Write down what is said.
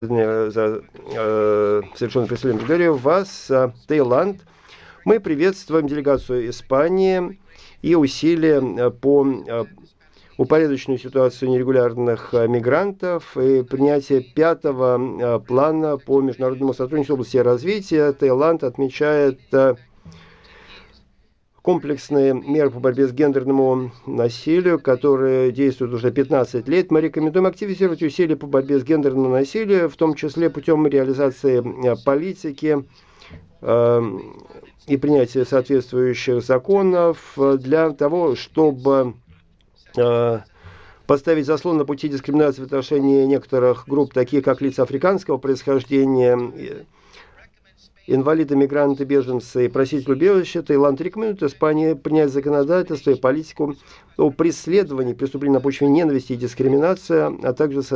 за совершенное преступление. Благодарю вас, Таиланд. Мы приветствуем делегацию Испании и усилия по упорядочению ситуацию нерегулярных мигрантов и принятие пятого плана по международному сотрудничеству в области развития. Таиланд отмечает комплексные меры по борьбе с гендерному насилию, которые действуют уже 15 лет. Мы рекомендуем активизировать усилия по борьбе с гендерным насилием, в том числе путем реализации политики и принятия соответствующих законов для того, чтобы поставить заслон на пути дискриминации в отношении некоторых групп, таких как лица африканского происхождения, инвалиды, мигранты, беженцы и просители убежища. Таиланд рекомендует Испании принять законодательство и политику о преследовании преступлений на почве ненависти и дискриминации, а также